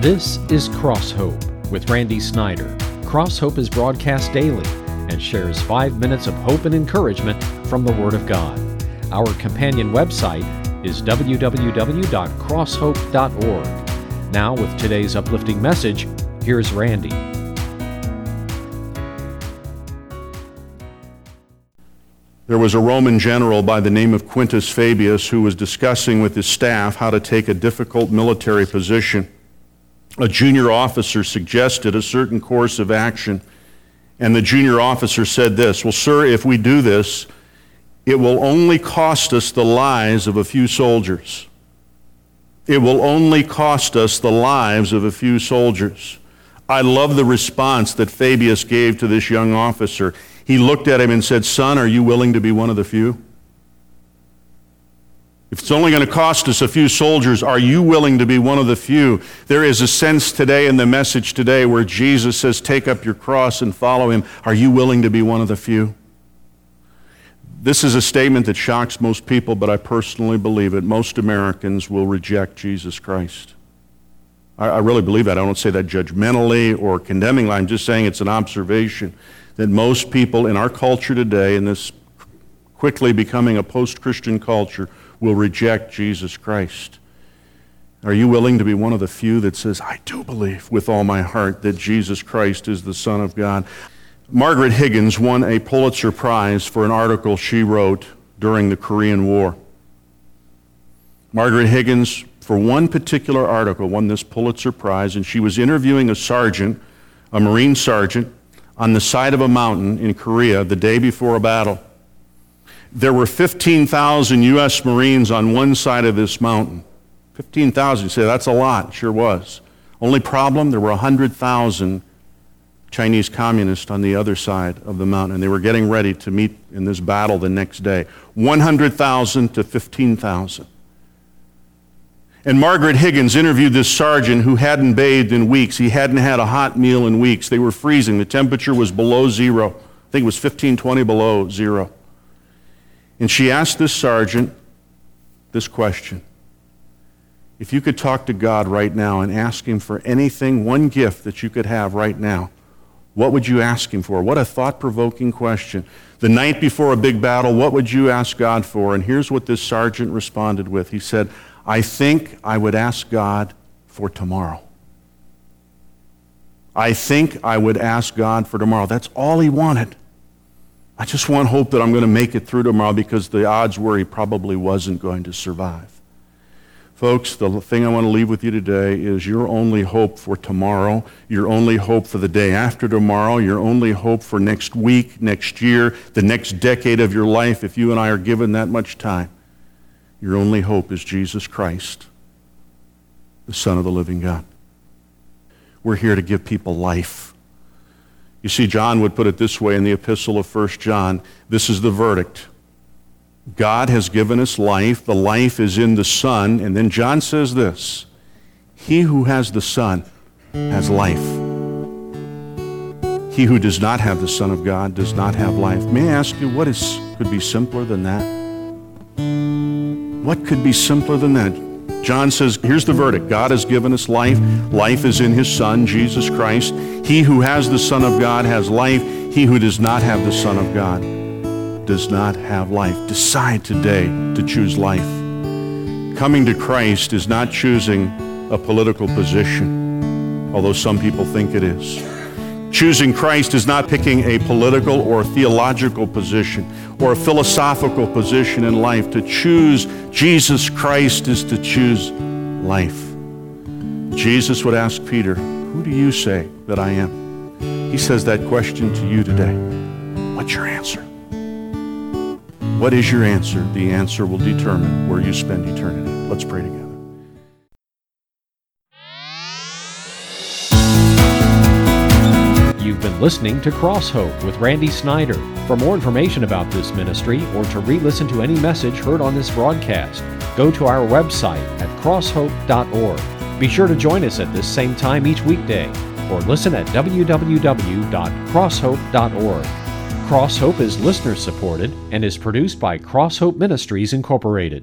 This is Cross Hope with Randy Snyder. Cross Hope is broadcast daily and shares 5 minutes of hope and encouragement from the Word of God. Our companion website is www.crosshope.org. Now, with today's uplifting message, here's Randy. There was a Roman general by the name of Quintus Fabius who was discussing with his staff how to take a difficult military position. A junior officer suggested a certain course of action, and the junior officer said this, "Well, sir, if we do this, it will only cost us the lives of a few soldiers. It will only cost us the lives of a few soldiers." I love the response that Fabius gave to this young officer. He looked at him and said, "Son, are you willing to be one of the few? If it's only going to cost us a few soldiers, are you willing to be one of the few?" There is a sense today in the message today where Jesus says, "Take up your cross and follow him." Are you willing to be one of the few? This is a statement that shocks most people, but I personally believe it. Most Americans will reject Jesus Christ. I really believe that. I don't say that judgmentally or condemningly. I'm just saying it's an observation that most people in our culture today, in this quickly becoming a post-Christian culture, will reject Jesus Christ. Are you willing to be one of the few that says, "I do believe with all my heart that Jesus Christ is the Son of God"? Margaret Higgins won a Pulitzer Prize for an article she wrote during the Korean War. Margaret Higgins, for one particular article, won this Pulitzer Prize, and she was interviewing a sergeant, a Marine sergeant, on the side of a mountain in Korea the day before a battle. There were 15,000 U.S. Marines on one side of this mountain. 15,000, you say, that's a lot. It sure was. Only problem, there were 100,000 Chinese communists on the other side of the mountain, and they were getting ready to meet in this battle the next day. 100,000 to 15,000. And Margaret Higgins interviewed this sergeant who hadn't bathed in weeks. He hadn't had a hot meal in weeks. They were freezing. The temperature was below zero. I think it was 15, 20 below zero. And she asked this sergeant this question: if you could talk to God right now and ask him for anything, one gift that you could have right now, what would you ask him for? What a thought-provoking question. The night before a big battle, what would you ask God for? And here's what this sergeant responded with. He said, "I think I would ask God for tomorrow. I think I would ask God for tomorrow." That's all he wanted. "I just want hope that I'm going to make it through tomorrow," because the odds were he probably wasn't going to survive. Folks, the thing I want to leave with you today is your only hope for tomorrow, your only hope for the day after tomorrow, your only hope for next week, next year, the next decade of your life, if you and I are given that much time. Your only hope is Jesus Christ, the Son of the living God. We're here to give people life. You see, John would put it this way in the epistle of 1 John. This is the verdict. God has given us life. The life is in the Son. And then John says this: he who has the Son has life. He who does not have the Son of God does not have life. May I ask you, what could be simpler than that? What could be simpler than that? John says, here's the verdict. God has given us life. Life is in his Son, Jesus Christ. He who has the Son of God has life. He who does not have the Son of God does not have life. Decide today to choose life. Coming to Christ is not choosing a political position, although some people think it is. Choosing Christ is not picking a political or theological position or a philosophical position in life. To choose Jesus Christ is to choose life. Jesus would ask Peter, "Who do you say that I am?" He says that question to you today. What's your answer? What is your answer? The answer will determine where you spend eternity. Let's pray together. You've been listening to Cross Hope with Randy Snyder. For more information about this ministry or to re-listen to any message heard on this broadcast, go to our website at crosshope.org. Be sure to join us at this same time each weekday, or listen at www.crosshope.org. Cross Hope is listener-supported and is produced by Cross Hope Ministries, Incorporated.